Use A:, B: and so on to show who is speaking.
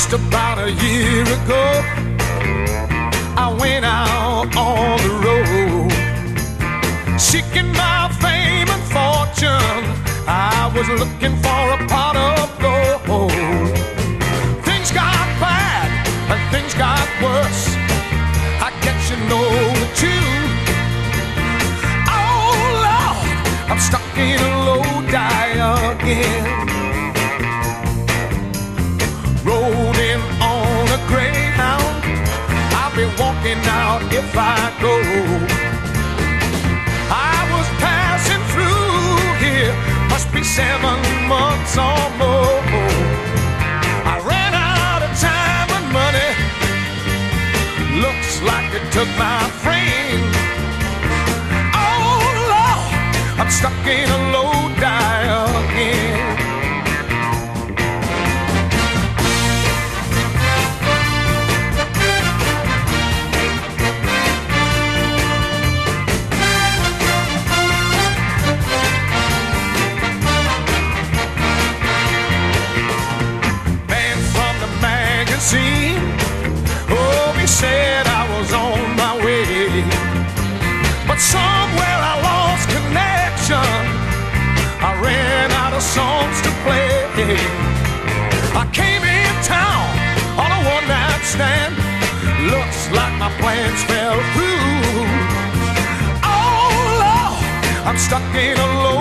A: Just about a year ago, I went out on the road, seeking my fame and fortune. I was looking for a pot of gold. Things got bad and things got worse. I guess you know the tune. Oh Lord, I'm stuck in a low die again. Rolling on a Greyhound, I'll be walking out if I go. I was passing through here, must be 7 months or more. I ran out of time and money, looks like it took my frame. Oh Lord, I'm stuck in a low die again. Oh, he said I was on my way, but somewhere I lost connection. I ran out of songs to play. I came in town on a one-night stand. Looks like my plans fell through. Oh Lord, I'm stuck in a low